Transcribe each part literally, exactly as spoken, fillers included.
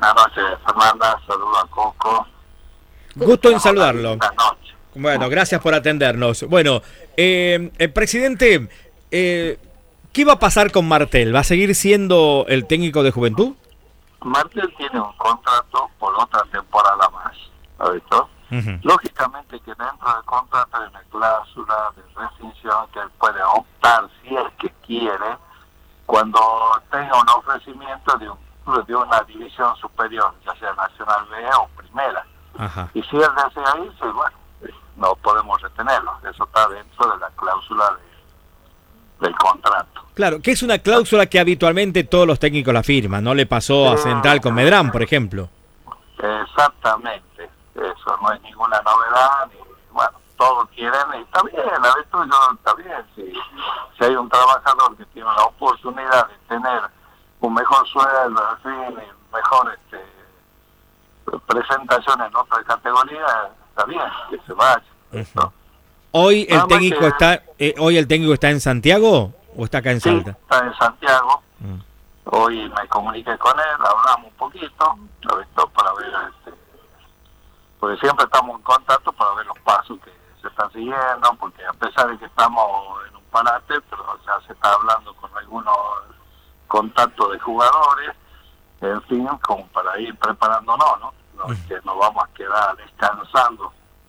buenas noches, Fernanda. Saludos a Coco. Gusto en saludarlo. Buenas noches. Bueno, gracias por atendernos. Bueno, eh, el presidente, eh, ¿qué va a pasar con Martel? ¿Va a seguir siendo el técnico de Juventud? Martel tiene un contrato por otra temporada más, ¿ha visto? Uh-huh. Lógicamente que dentro del contrato hay una cláusula de rescisión que él puede optar, si es que quiere, cuando tenga un ofrecimiento de, un, de una división superior, ya sea Nacional B o Primera. Uh-huh. Y si él desea irse, bueno, no podemos retenerlo. Eso está dentro de la cláusula de, del contrato. Claro, que es una cláusula que habitualmente todos los técnicos la firman. No le pasó a Central con Medrán, por ejemplo. Exactamente. Eso no es ninguna novedad. Ni, bueno, todos quieren, y está bien, a veces yo, está bien. Si, si hay un trabajador que tiene la oportunidad de tener un mejor sueldo, en fin, mejor este, presentación en otra categoría, está bien, que se vaya. Uh-huh. Hoy el técnico que, está, eh, hoy el técnico está en Santiago o está acá en sí, Salta. Está en Santiago. Uh-huh. Hoy me comuniqué con él, hablamos un poquito, lo visto para ver, este, porque siempre estamos en contacto para ver los pasos que se están siguiendo, porque a pesar de que estamos en un parate, pero ya se está hablando con algunos contactos de jugadores, en fin, como para ir preparándonos, ¿no? No es que nos vamos a quedar descansando,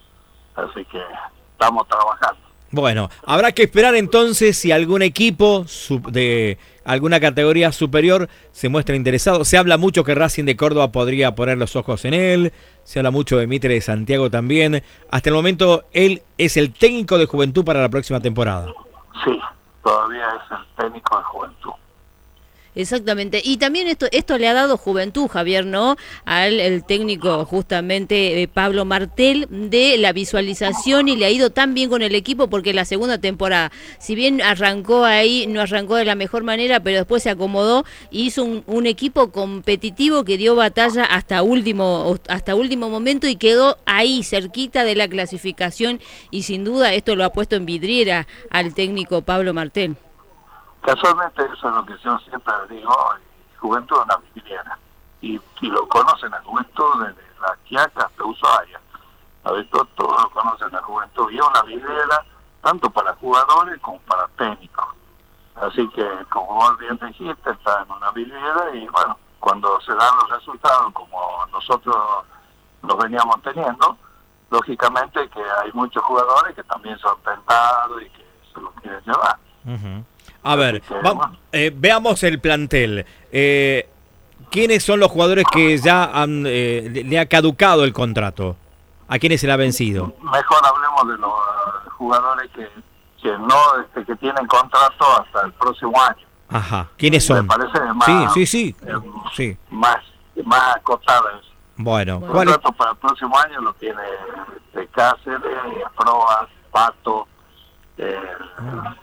así que estamos trabajando. Bueno, habrá que esperar entonces si algún equipo de alguna categoría superior se muestra interesado. Se habla mucho que Racing de Córdoba podría poner los ojos en él, se habla mucho de Mitre de Santiago también. Hasta el momento él es el técnico de Juventud para la próxima temporada. Sí, todavía es el técnico de Juventud. Exactamente, y también esto esto le ha dado juventud, Javier, ¿no? Al el técnico justamente eh, Pablo Martel, de la visualización, y le ha ido tan bien con el equipo porque la segunda temporada, si bien arrancó ahí, no arrancó de la mejor manera, pero después se acomodó y hizo un, un equipo competitivo que dio batalla hasta último hasta último momento y quedó ahí cerquita de la clasificación, y sin duda esto lo ha puesto en vidriera al técnico Pablo Martel. Casualmente eso es lo que yo siempre digo, Juventud es una vidriera, y, y lo conocen a Juventud desde la Quiaca hasta Ushuaia, a ver, todos, todos lo conocen a Juventud, y es una vidriera tanto para jugadores como para técnicos, así que como vos bien dijiste, está en una vidriera, y bueno, cuando se dan los resultados como nosotros los veníamos teniendo, lógicamente que hay muchos jugadores que también son tentados y que se los quieren llevar. Uh-huh. A ver, va, eh, veamos el plantel. Eh, ¿Quiénes son los jugadores que ya han, eh, le ha caducado el contrato? ¿A quiénes se le ha vencido? Mejor hablemos de los uh, jugadores que, que no este, que tienen contrato hasta el próximo año. Ajá. ¿Quiénes son? Me parece más, sí, sí, sí. Eh, sí. Más, más acotadas. Bueno, el contrato es? Para el próximo año lo tiene este, Cáceres, Proa, Pato, eh, ah.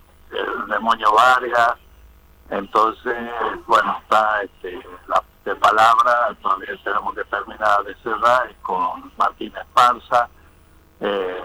el Demonio Vargas. Entonces, bueno, está este, la de palabra, todavía tenemos que terminar de cerrar con Martín Esparza, eh,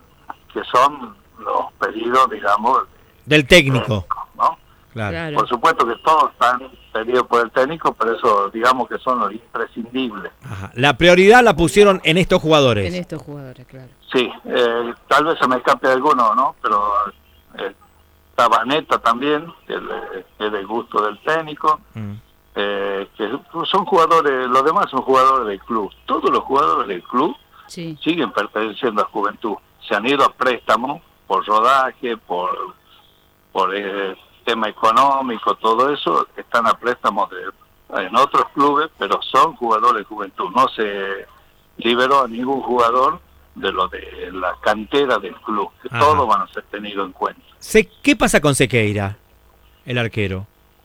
que son los pedidos, digamos, del técnico, técnico, ¿no? Claro. Por supuesto que todos están pedidos por el técnico, pero eso, digamos que son los imprescindibles. Ajá. La prioridad la pusieron en estos jugadores. En estos jugadores, claro. Sí, eh, tal vez se me escape alguno, ¿no? Pero eh, está Vanetta también, que es del gusto del técnico, mm. eh, que son jugadores, los demás son jugadores del club. Todos los jugadores del club sí. siguen perteneciendo a Juventud. Se han ido a préstamo por rodaje, por, por eh, tema económico, todo eso, están a préstamo de, en otros clubes, pero son jugadores de Juventud. No se liberó a ningún jugador de lo de la cantera del club, que Ajá. todos van a ser tenidos en cuenta. ¿Qué pasa con Sequeira, el arquero?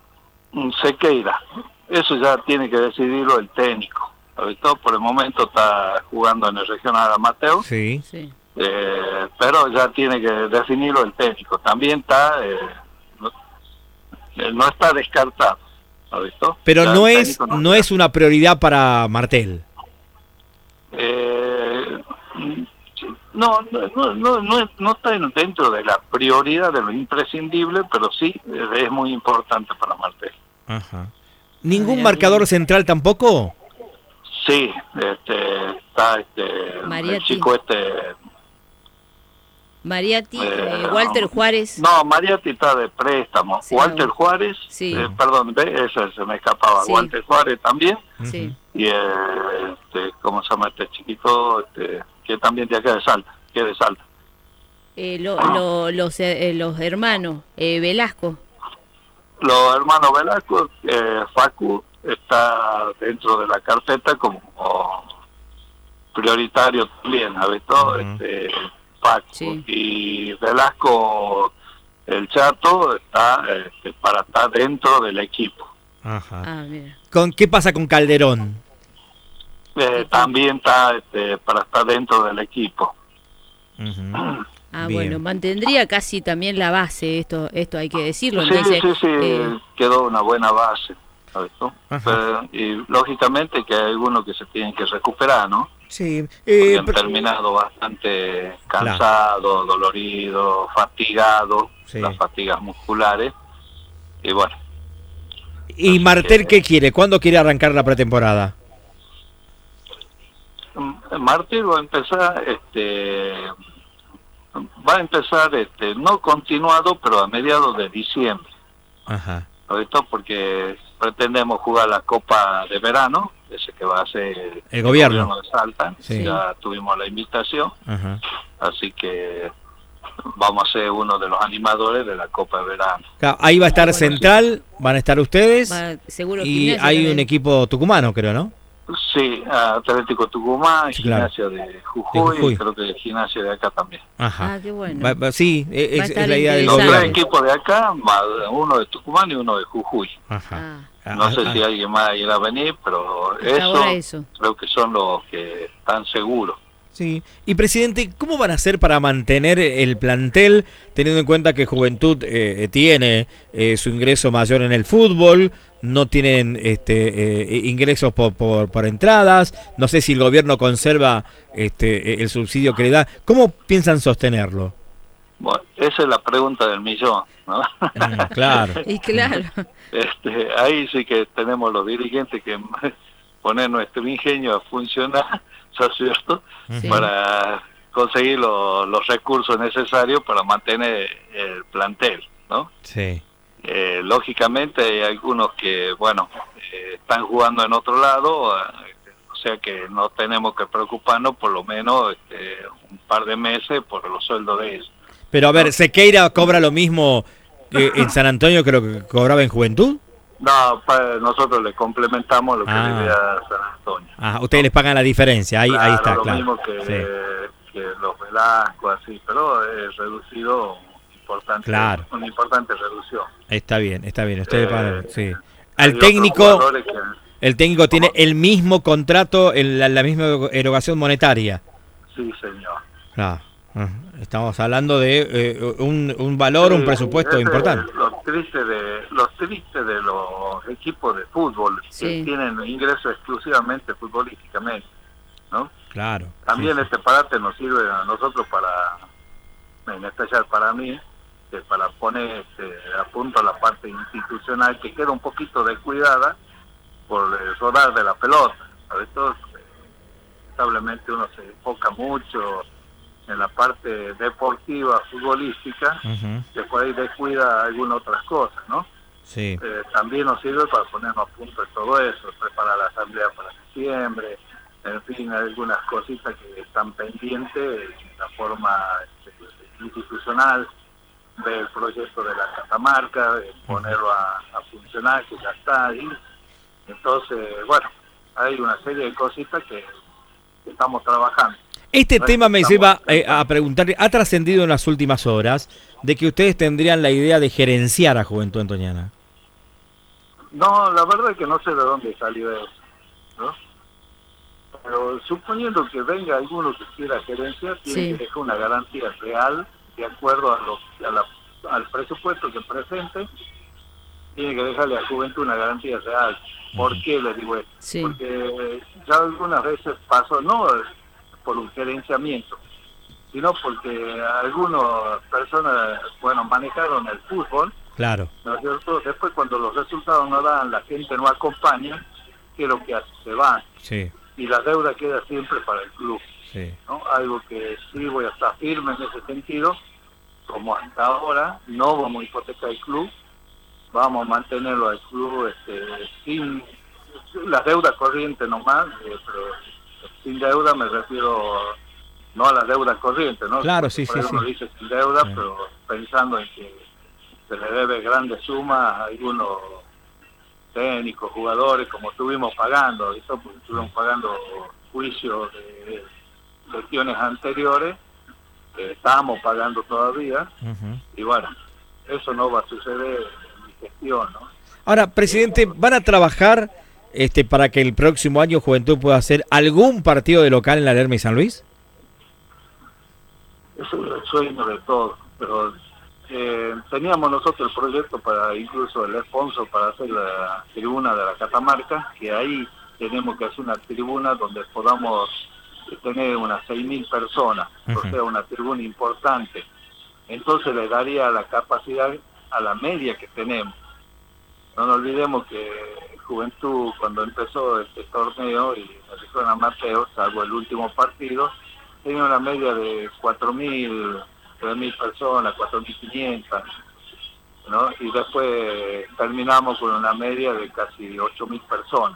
Sequeira, eso ya tiene que decidirlo el técnico. Todo por el momento está jugando en el regional amateur, sí. sí. Eh, pero ya tiene que definirlo el técnico. También está, eh, no, no está descartado. ¿Visto? Pero ya no es no, no es una prioridad para Martel. Eh, no, no, no, no, no está dentro de la prioridad de lo imprescindible, pero sí es muy importante para Martel. Ajá. ¿Ningún marcador central tampoco? Sí, este, está este, el chico este... Mariatti, eh, Walter Juárez. No, Mariatti está de préstamo. Sí, Walter no. Juárez, sí. eh, perdón, eso se me escapaba. Sí. Walter Juárez también. Sí. Y, eh, este, ¿cómo se llama este chiquito? Este, que también de acá de Salta, que es de Salta. Eh, lo, lo, los, eh, los hermanos, eh, Velasco. Los hermanos Velasco, eh, Facu está dentro de la carpeta como oh, prioritario también, ¿sabes? Todo, uh-huh. este, Facu. Sí. Y Velasco, el Chato, está este, para estar dentro del equipo. Ajá. Ah, mira. ¿Con qué pasa con Calderón? Eh, también está este, para estar dentro del equipo. Uh-huh. Ah, bien. Bueno, mantendría casi también la base, esto esto hay que decirlo. Sí, entonces, sí, sí, eh... quedó una buena base, ¿sabes? Pero, y lógicamente que hay algunos que se tienen que recuperar, ¿no? Sí. Eh, han pero... terminado bastante cansados, claro. doloridos, fatigados, sí. las fatigas musculares, y bueno. ¿Y Martel que... qué quiere? ¿Cuándo quiere arrancar la pretemporada? Martel va a empezar, este... va a empezar este no continuado, pero a mediados de diciembre. Ajá. Esto porque pretendemos jugar la Copa de Verano, ese que va a ser el, el gobierno. gobierno de Salta. Sí. Ya tuvimos la invitación. Ajá. Así que vamos a ser uno de los animadores de la Copa de Verano. Claro, ahí va a estar bueno, Central, sí. van a estar ustedes. Va, seguro y hay también. Un equipo tucumano, creo, ¿no? Sí, Atlético Tucumán, sí, Gimnasia claro. de, Jujuy, de Jujuy, y creo que el Gimnasia de acá también. Ajá. Ah, qué bueno. Va, va, sí, es, es la idea del Los tres equipos de acá, uno de Tucumán y uno de Jujuy. Ajá. Ah. No ah, sé ah, si ah. alguien más irá a venir, pero eso, eso creo que son los que están seguros. Sí. Y presidente, ¿cómo van a hacer para mantener el plantel, teniendo en cuenta que Juventud eh, tiene eh, su ingreso mayor en el fútbol, no tienen este eh, ingresos por, por, por entradas, no sé si el gobierno conserva este el subsidio que le da, ¿cómo piensan sostenerlo? Bueno, esa es la pregunta del millón, ¿no? Mm, claro. Y claro. Este, ahí sí que tenemos los dirigentes que poner nuestro ingenio a funcionar, ¿no es cierto? Sí. Para conseguir lo, los recursos necesarios para mantener el plantel, ¿no? Sí. Eh, lógicamente hay algunos que, bueno, eh, están jugando en otro lado, eh, o sea que no tenemos que preocuparnos por lo menos este, un par de meses por los sueldos de ellos. Pero a ver, ¿no? ¿Sequeira cobra lo mismo que en San Antonio que lo que cobraba en Juventud? No, pa, nosotros le complementamos lo que ah. le da a San Antonio. Ah, ustedes ¿no? les pagan la diferencia, ahí, claro, ahí está, lo claro. Lo mismo que, sí. que los Velasco, así, pero es reducido, importante, claro. una importante reducción. Está bien, está bien, ustedes eh, pagan, sí. Al técnico, que, el técnico tiene ¿cómo? El mismo contrato, el, la, la misma erogación monetaria. Sí, señor. Ah, estamos hablando de eh, un, un valor, sí, un presupuesto importante. Los tristes de los tristes de los equipos de fútbol sí. que tienen ingresos exclusivamente futbolísticamente, ¿no? Claro. También sí, este parate nos sirve a nosotros para, en especial para mí, que para poner este, a punto la parte institucional que queda un poquito descuidada por el rodar de la pelota. Sobre todo, lamentablemente uno se enfoca mucho en la parte deportiva, futbolística, uh-huh. que por ahí descuida algunas otras cosas, ¿no? Sí. Eh, también nos sirve para ponernos a punto de todo eso, preparar la asamblea para septiembre, en fin, algunas cositas que están pendientes de la forma este, institucional del proyecto de la Catamarca, de ponerlo a, a funcionar, que ya está ahí. Entonces, bueno, hay una serie de cositas que, que estamos trabajando. Este no tema me lleva eh, a preguntarle, ha trascendido en las últimas horas de que ustedes tendrían la idea de gerenciar a Juventud Antoniana. No, la verdad es que no sé de dónde salió eso, ¿no? Pero suponiendo que venga alguno que quiera gerenciar, tiene sí. que dejar una garantía real de acuerdo a, lo, a la, al presupuesto que presente, tiene que dejarle a Juventud una garantía real. ¿Por uh-huh. qué le digo esto? Sí. Porque ya algunas veces pasó, no por un gerenciamiento, sino porque algunas personas, bueno, manejaron el fútbol, claro, ¿no es cierto? Después cuando los resultados no dan, la gente no acompaña, ¿qué es lo que hace? Se van. Sí. y la deuda queda siempre para el club. Sí. ¿No? Algo que sí voy a estar firme en ese sentido, como hasta ahora, no vamos a hipotecar el club, vamos a mantenerlo al club este, sin la deuda corriente nomás, eh, pero sin deuda me refiero no a la deuda corriente, ¿no? Claro, sí, Por sí, uno sí. dice sin deuda, Sí. pero pensando en que se le debe grandes sumas a algunos técnicos, jugadores, como estuvimos pagando, ¿visto? Porque estuvimos pagando juicios de gestiones anteriores, que estábamos pagando todavía, Uh-huh. y bueno, eso no va a suceder en mi gestión, ¿no? Ahora, presidente, ¿van a trabajar este para que el próximo año Juventud pueda hacer algún partido de local en la Lerma y San Luis? Eso es el sueño de todos, pero eh, teníamos nosotros el proyecto para incluso el sponsor para hacer la tribuna de la Catamarca, que ahí tenemos que hacer una tribuna donde podamos tener unas seis mil personas, uh-huh. O sea, una tribuna importante. Entonces le daría la capacidad a la media que tenemos. No nos olvidemos que Juventud, cuando empezó este torneo y la región amateur, salvo el último partido, tenía una media de cuatro mil, tres mil personas, cuatro mil quinientas, ¿no? Y después terminamos con una media de casi ocho mil personas,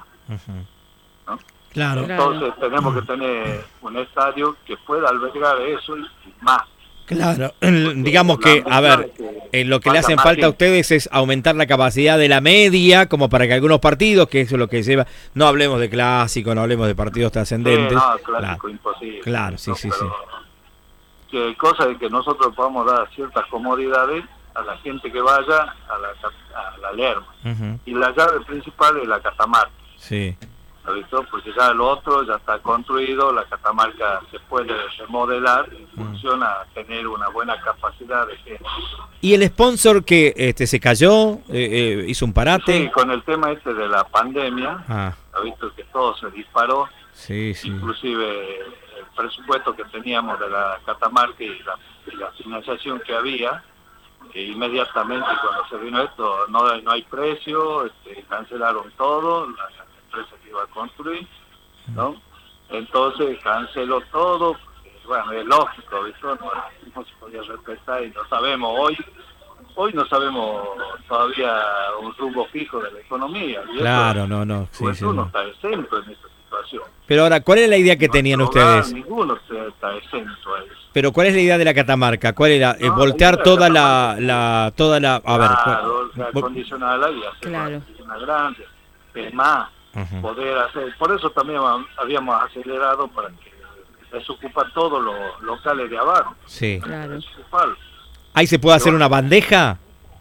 ¿no? Claro. Entonces tenemos que tener un estadio que pueda albergar eso y más. Claro, digamos que, a ver, eh, lo que le hacen falta a ustedes es aumentar la capacidad de la media, como para que algunos partidos, que eso es lo que lleva, no hablemos de clásico, no hablemos de partidos trascendentes. Sí, no, clásico claro. imposible. Claro, sí, no, sí, pero sí. Que cosa de que nosotros podamos dar ciertas comodidades a la gente que vaya a la, a la Lerma. Uh-huh. Y la llave principal es la Catamarca. Sí. ¿Lo visto? Porque ya el otro ya está construido, la Catamarca se puede remodelar en función a tener una buena capacidad de gente. ¿Y el sponsor que este se cayó, eh, eh, hizo un parate? Sí, con el tema este de la pandemia, ah. ¿Lo visto? Que todo se disparó, sí, sí. Inclusive el presupuesto que teníamos de la Catamarca y la, y la financiación que había, que inmediatamente cuando se vino esto, no, no hay precio, este, cancelaron todo, la, empresa que iba a construir, ¿no? Entonces canceló todo, porque, bueno, es lógico, ¿viste? No, no se podía respetar y no sabemos hoy, hoy no sabemos todavía un rumbo fijo de la economía. Y claro, eso, no, no, sí, sí, no, no está exento en esta situación. Pero ahora, ¿cuál es la idea que no tenían hogar, ustedes? Ninguno está exento a eso. Pero ¿cuál es la idea de la Catamarca? ¿Cuál era? No, voltear toda la, la, toda la, a claro, ver, acondicionarla y hacer claro. una grande, es más, uh-huh. Poder hacer, por eso también habíamos acelerado para que desocupa todos los locales de abajo. Sí. Claro. ¿Ahí se puede hacer una bandeja?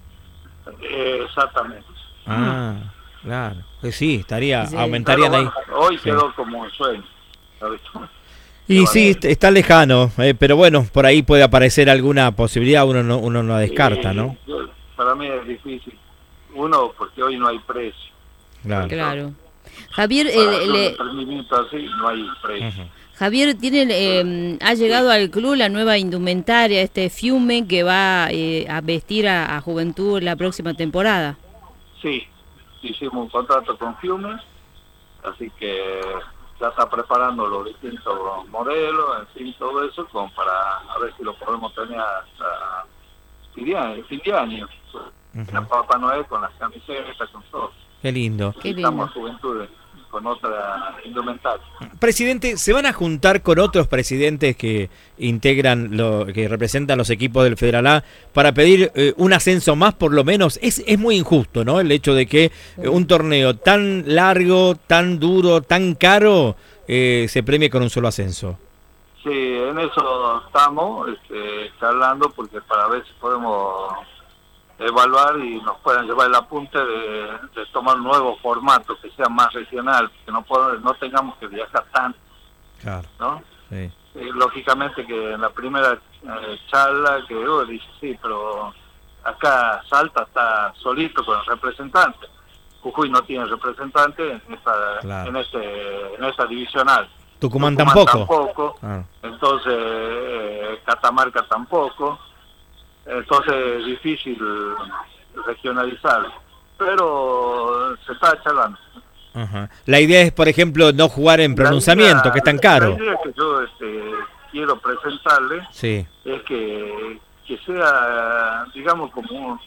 Eh, exactamente. Ah, claro. Pues sí, estaría, sí. aumentarían bueno, ahí. Hoy sí. Quedó como un sueño, ¿sabes? Y sí, está lejano, eh, pero bueno, por ahí puede aparecer alguna posibilidad, uno no, uno no descarta, sí, ¿no? Yo, para mí es difícil. Uno, porque hoy no hay precio. Claro. claro. Javier, eh, le... así, no hay precio. Uh-huh. Javier, tiene, eh, ha llegado al club la nueva indumentaria, este Fiume, que va eh, a vestir a, a Juventud la próxima temporada. Sí, hicimos un contrato con Fiume, así que ya está preparando los distintos modelos, en fin, todo eso, como para a ver si lo podemos tener hasta fin de año. Uh-huh. La Papá Noel con las camisetas, con todo. Qué lindo. Qué lindo. Estamos Juventud con otra indumentaria. Presidente, ¿se van a juntar con otros presidentes que integran, lo que representan los equipos del Federal A para pedir eh, un ascenso más por lo menos? Es, es muy injusto, ¿no? El hecho de que eh, un torneo tan largo, tan duro, tan caro, eh, se premie con un solo ascenso. Sí, en eso estamos este, charlando porque para ver si podemos evaluar y nos puedan llevar el apunte de, de tomar un nuevo formato que sea más regional, que no podamos, no tengamos que viajar tanto, claro, ¿no? Sí. Y lógicamente que en la primera eh, charla que yo oh, dije sí, pero acá Salta está solito con el representante, Jujuy no tiene representante en esta, claro. en este, en esta divisional. Tucumán, Tucumán tampoco, tampoco. Ah. Entonces eh, Catamarca tampoco. Entonces es difícil regionalizar, pero se está charlando. Ajá. La idea es, por ejemplo, no jugar en pronunciamiento, idea, que es tan caro. La idea que yo este, quiero presentarle sí. es que, que sea, digamos, como un,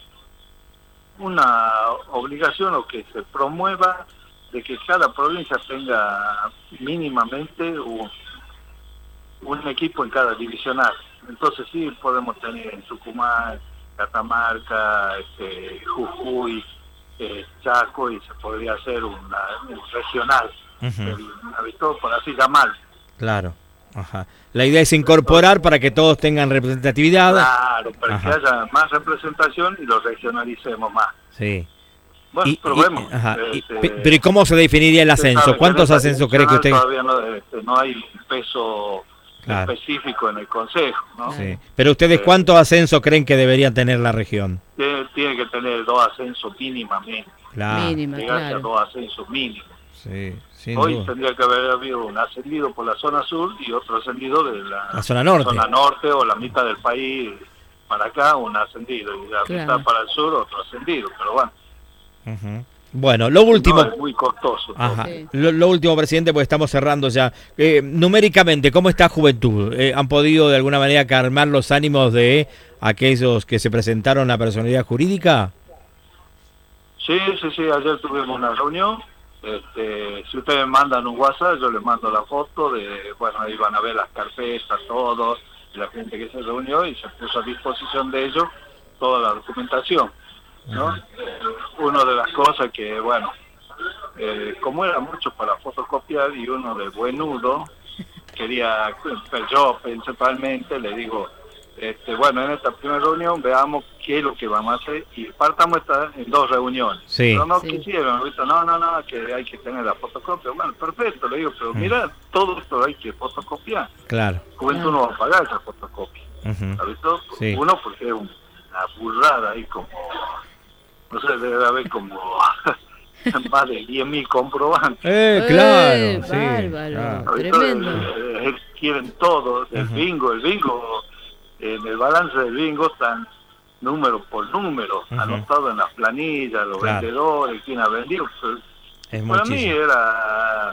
una obligación o que se promueva de que cada provincia tenga mínimamente un, un equipo en cada divisional. Entonces sí podemos tener en Tucumán, Catamarca, este, Jujuy, eh, Chaco, y se podría hacer una, un regional, uh-huh. por así llamarlo. Claro. Ajá. La idea es incorporar Entonces, para que todos tengan representatividad. Claro, para Ajá. que haya más representación y lo regionalicemos más. Sí. Bueno, y, probemos. Y, ajá. Este, y, pero ¿y cómo se definiría el ascenso? ¿Cuántos ascensos cree que usted...? Todavía no, este, no hay un peso claro. específico en el Consejo, ¿no? Sí. Pero ustedes, ¿cuántos eh, ascensos creen que debería tener la región? Tiene, tiene que tener dos ascensos mínimamente. Claro. Mínima, Llegarse claro. a dos ascensos mínimos. Sí, sin Hoy duda. tendría que haber habido un ascendido por la zona sur y otro ascendido de la, la zona norte. zona norte o la mitad del país para acá, un ascendido, y la claro. mitad para el sur, otro ascendido, pero bueno. Uh-huh. Bueno, lo último... No, es muy costoso. Ajá. Sí. Lo, lo último, presidente, porque estamos cerrando ya. Eh, numéricamente, ¿cómo está Juventud? Eh, ¿Han podido de alguna manera calmar los ánimos de aquellos que se presentaron a personalidad jurídica? Sí, sí, sí, ayer tuvimos una reunión. Este, si ustedes mandan un WhatsApp, yo les mando la foto de, bueno, ahí van a ver las carpetas, todos, la gente que se reunió y se puso a disposición de ellos toda la documentación, ¿no? Uh-huh. Eh, una de las cosas que, bueno, eh, como era mucho para fotocopiar y uno de buenudo, quería, yo principalmente le digo, este, bueno, en esta primera reunión veamos qué es lo que vamos a hacer y partamos esta en dos reuniones. Sí. Pero no sí. quisieron, ahorita, no, no, no, que hay que tener la fotocopia. Bueno, perfecto, le digo, pero mm. mira, todo esto hay que fotocopiar. Claro. Juventud no va a pagar esa fotocopia. Uh-huh. ¿Sabes todo? Sí. Uno, porque es una burrada ahí como, no sé, debe haber como más de diez mil comprobantes. Eh, claro, eh, sí. Bárbaro, Claro. tremendo. Eh, eh, quieren todo, el uh-huh. bingo, el bingo... En el balance del bingo están número por número, uh-huh. anotado en las planillas, los claro. vendedores, quién ha vendido. Es para muchísimo. Mí era,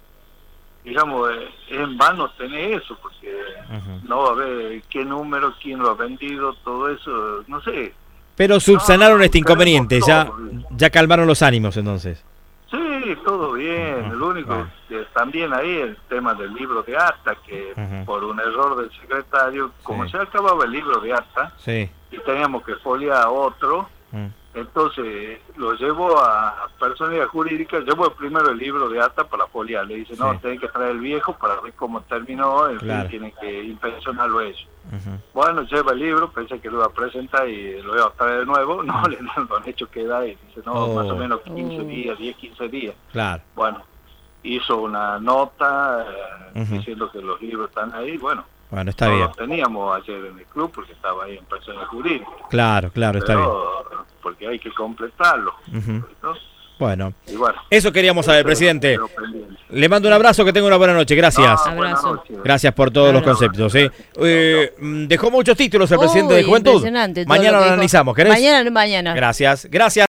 digamos, es en vano tener eso, porque uh-huh. no va a ver qué número, quién lo ha vendido, todo eso, no sé. Pero subsanaron no, este inconveniente, ya, ya calmaron los ánimos entonces. Sí, todo bien. Uh-huh. Lo único uh-huh. que también ahí el tema del libro de acta, que uh-huh. por un error del secretario, como sí. se acababa el libro de acta, sí. y teníamos que foliar otro, uh-huh. entonces lo llevo a personalidad jurídica, llevo primero el libro de acta para foliar. Le dice, no, sí. tienen que traer el viejo para ver cómo terminó, en claro. fin, tienen que inspeccionarlo ellos. Uh-huh. Bueno, lleva el libro, pensé que lo iba a presentar y lo iba a traer de nuevo, no, le lo han hecho quedar y dice, no, oh. más o menos quince días, diez, quince días. Claro. Bueno, hizo una nota eh, uh-huh. diciendo que los libros están ahí, bueno. Bueno, está no bien. Los teníamos ayer en el club porque estaba ahí en persona jurídica. Claro, claro, está Pero, bien. Porque hay que completarlo. Uh-huh. ¿no? Bueno. bueno, eso queríamos saber, presidente. Le mando un abrazo, que tenga una buena noche, gracias. No, abrazo. Gracias por todos claro, los conceptos. ¿eh? Eh, dejó muchos títulos el presidente Uy, de Juventud. Impresionante. Mañana lo, lo analizamos, ¿querés? Mañana, mañana. Gracias, gracias.